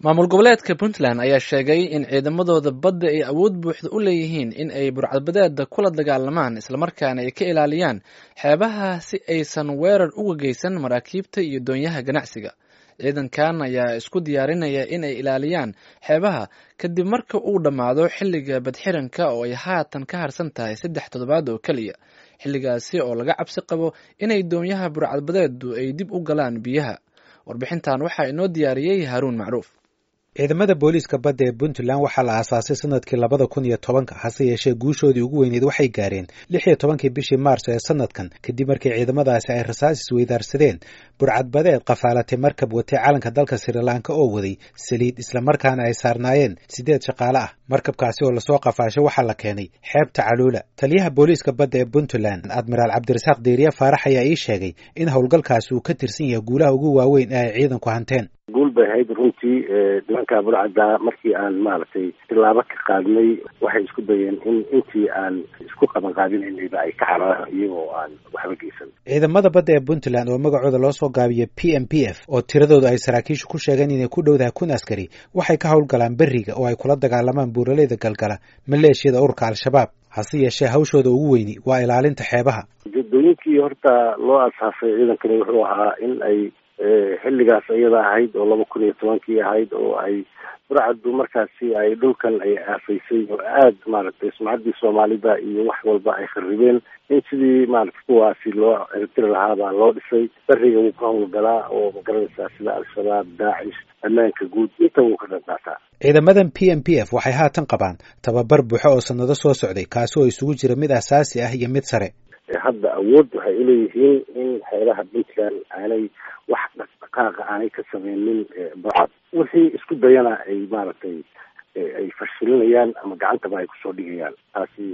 maamul goboleedka Puntland ayaa sheegay in ciidamadooda badda ay awood buuxda u leeyihiin in ay burcadbadeeda kula dagaalamaan islamarkaana ay ka ilaaliyaan xeebaha si aysan weerar uga geysan maraakiibta iyo doonyaha ganacsiga. ciidankan ayaa isku diyaarinaya in ay ilaaliyaan xeebaha kadib marka uu dhammaado xilliga badxiranka oo ay haatan ka harsan tahay 3 toddobaad oo keliya, xilligaasi oo laga cabsi qabo inay doonyaha burcadbadeedu ay dib u galaan biyaha. warbixintan waxaa inoo diyaariyey Haruun Macruuf. ciidamada booliiska badda ee Puntland waxaa la aasaasay sanadkii 2010 hase yeeshee guushoodii ugu weyneed waxay gaareen 16 bishii Maarso ee sanadkan kadib markii ciidamadaasi ay rasaas isweydaarsadeen burcadbadeed qafaalatay markab watay calanka dalka Sri Lanka oo waday saliid islamarkaana ay saarnaayeen 8 shaqaale ah. markabkaasi oo lasoo qafaashay waxaa la keenay xeebta Caluula. taliyaha booliiska badda ee Puntland Admiral Cabdirasaaq Deeriye Faarax ayaa ii sheegay in howlgalkaasi uu ka tirsan yahay guulaha ugu waaweyn ee ay ciidanku hanteen. guul bay ahayd runtii nimanka burcadda markii aan maaragtay tilaabo ka qaadnay waxay isku dayeen in intii aan isku qaban qaadinaynayba ay ka cararaan iyagoo aan waxba geysan. ciidamada badda ee Puntland oo magacooda loo soo gaabiyay PMPF oo tiradoodu ay saraakiishu ku sheegeen inay ku dhowdahay 1,000 askari waxay ka howlgalaan beriga oo ay kula dagaalamaan buuraleyda galgala maleeshiyada ururka Al-Shabaab. hase yeeshee hawshooda ugu weyni waa ilaalinta xeebaha. ujeedooyinkii horta loo asaasay ciidankani wuxuu ahaa in ay xilligaas iyada ahayd oo 2010 ahayd oo ay burcaddu markaasi ay dhulkan ay aafaysay oo aad maaragtay sumcaddii Soomaalida iyo wax walba ay kharibeen in sidii maaragtay kuwaasi loo cirtiri lahaabaa loo dhisay. beriga wuu ka howlgalaa oo magaranaysaa sida Al-Shabaab, Daacish, ammaanka guud inta wuu ka dhaqaataa. ciidamadan PMPF waxay haatan qabaan tababar buuxo oo sanado soo socday kaasi oo isugu jira mid asaasi ah iyo mid sare. hadda awood waxay u leeyihiin in xeelaha Puntland aanay wax dhaqdhaqaaqa aanay ka sameynin burcad. wixii isku dayana ay maaragtay ay fashilinayaan ama gacantaba ay kusoo dhigayaan. taasi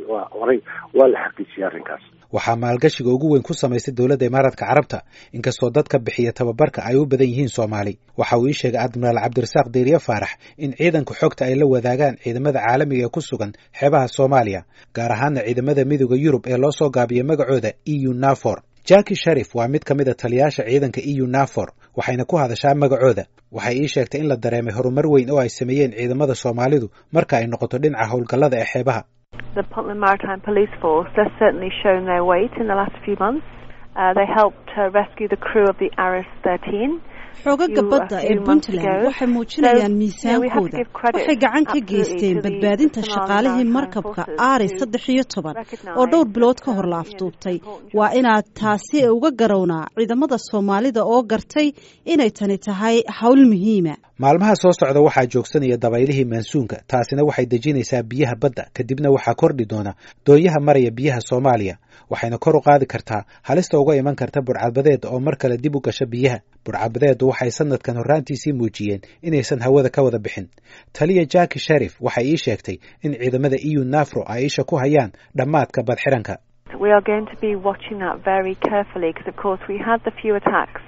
waa la xaqiijiyay arrinkaas. waxaa maalgashiga ugu weyn ku samaysay dowladda Imaaraadka Carabta inkastoo dadka bixiya tababarka ay u badan yihiin Soomaali. waxa uu ii sheegay Admiral Cabdirasaaq Deeriye Faarax in ciidanku xogta ay la wadaagaan ciidamada caalamiga ee ku sugan xeebaha Soomaaliya, gaar ahaana ciidamada midowga Yurub ee loo soo gaabiyay magacooda EU NAVFOR. Jackie Sharif waa mid ka mid ah taliyaasha ciidanka EU NAVFOR waxayna ku hadashaa magacooda. waxay ii sheegtay in la dareemay horumar weyn oo ay sameeyeen ciidamada Soomaalidu marka ay noqoto dhinaca howlgallada ee xeebaha. The Puntland Maritime Police Force has certainly shown their weight in the last few months. They helped rescue the crew of the Aris 13. xoogagga badda ee Puntland waxay muujinayaan miisaankooda. waxay gacan ka geysteen badbaadinta shaqaalihii markabka Aris 13 oo dhowr bilood ka hor la afduubtay. waa inaad taasi uga garownaa ciidamada Soomaalida oo gartay inay tani tahay hawl muhiima. maalmaha soo socda waxaa joogsanaya dabaylihii maansuunka, taasina waxay dejinaysaa biyaha badda, kadibna waxaa kordhi doona doonyaha maraya biyaha Soomaaliya. waxayna kor u qaadi kartaa halista uga iman karta burcadbadeed oo mar kale dib u gasha biyaha. burcadbadeedu waxay sanadkan horraantiisii muujiyeen inaysan hawada ka wada bixin. taliya Jackie Sharif waxay ii sheegtay in ciidamada EU NAVFOR ay isha ku hayaan dhammaadka badxiranka. We are going to be watching that very carefully because of course we had the few attacks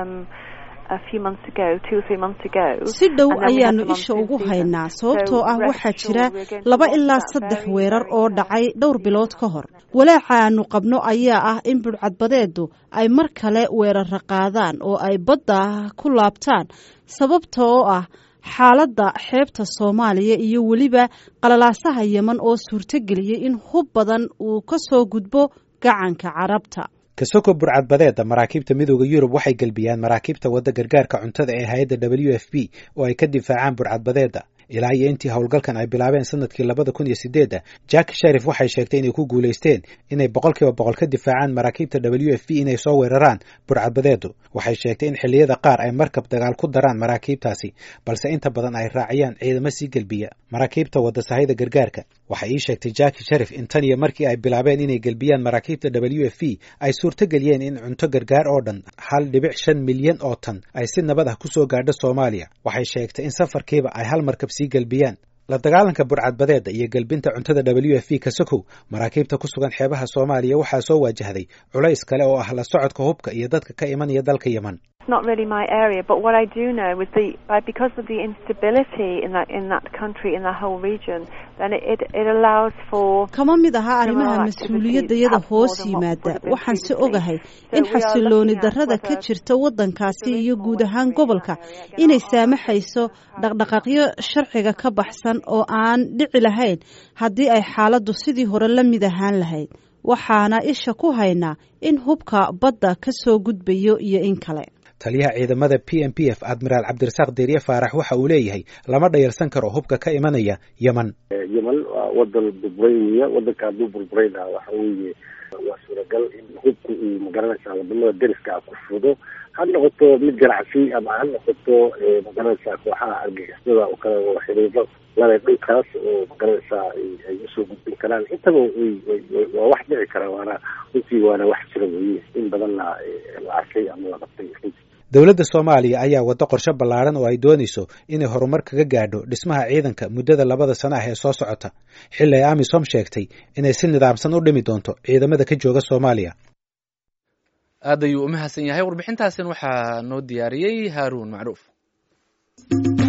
a few months ago, 2 or 3 months ago. si dhow ayaanu isha ugu haynaa sababtoo ah waxaa jira 2 ilaa 3 weerar oo dhacay dhowr bilood ka hor. walaaca aanu qabno ayaa ah in burcadbadeedu ay mar kale weerar qaadaan oo ay badda ku laabtaan sababtoo ah xaaladda xeebta Soomaaliya iyo weliba qalalaasaha Yemen oo suurtageliyay in hub badan uu ka soo gudbo gacanka Carabta. kasoko burcadbadeeda maraakiibta midowga Yurub waxay galbiyaan maraakiibta wadda gargaarka cuntada ee hay'adda WFP oo ay ka difaacaan burcadbadeeda. ilaa iyo intii howlgalkan ay bilaabeen sanadkii 2008 Jackie Sharif waxay sheegtay inay ku guuleysteen inay 100% ka difaacaan maraakiibta WFP inay soo weeraraan burcadbadeedu. waxay sheegtay in xilliyada qaar ay markab dagaal ku daraan maraakiibtaasi, balse inta badan ay raaciyaan ciidamo sii galbiya maraakiibta wadda sahayda gargaarka. waxay ii sheegtay Jackie Sharif in tan iyo markii ay bilaabeen inay galbiyaan maraakiibta WFP ay suurtageliyeen in cunto gargaar oo dhan 1.5 milyan oo tan ay si nabad ah ku soo gaadho Soomaaliya. waxay sheegtay in safarkiiba ay hal markab sii galbiyaan. la dagaalanka burcadbadeeda iyo galbinta cuntada WFP ka sokow maraakiibta ku sugan xeebaha Soomaaliya waxaa soo wajahday culays kale oo ah la socodka hubka iyo dadka ka imanaya dalka Yemen. It's not really my area, but what I do know is because of the instability in that country, in the whole region, then it allows for. Kama mid aha arrimaha mas'uuliyadda hoos yimaada waxaan si ogahay in xasilooni darrada ka jirta waddankaasi iyo guud ahaan gobolka inay saamaxayso dhaqdhaqaaqyo sharciga ka baxsan oo aan dhici lahayn haddii ay xaaladdu sidii hore la mid ahaan lahayd waxaana isha ku haynaa in hubka badda ka soo gudbayo iyo in kale. taliyaha ciidamada PMPF admiraal cabdirasaaq deeriye faarax waxa uu leeyahay lama dhayalsan karo hubka ka imanaya yemen waa wadan burburaya wadanka hadduu burburayna waxa weeye waa suuragal in hubku uu magaranaysaa wadamada deriska ku fudo ha noqoto mid ganacsi ama ha noqoto magaranaysaa kooxaha argagixisada oo kale oo xiriiro laba dhulkaas oo magaranaysaa ay usoo gudbin karaan intaba waa wax dhici kara waana wax jira weeye in badanna la arkay ama la qabtay. dowladda Soomaaliya ayaa wada qorshe ballaaran oo ay doonayso inay horumar kaga gaadho dhismaha ciidanka muddada 2 sano ah ee soo socota xilli ay AMISOM sheegtay inay si nidaamsan u dhimi doonto ciidamada ka jooga Soomaaliya. aad ayuu u mahadsan yahay warbixintaasina waxaa noo diyaariyay Haaruun Macruuf.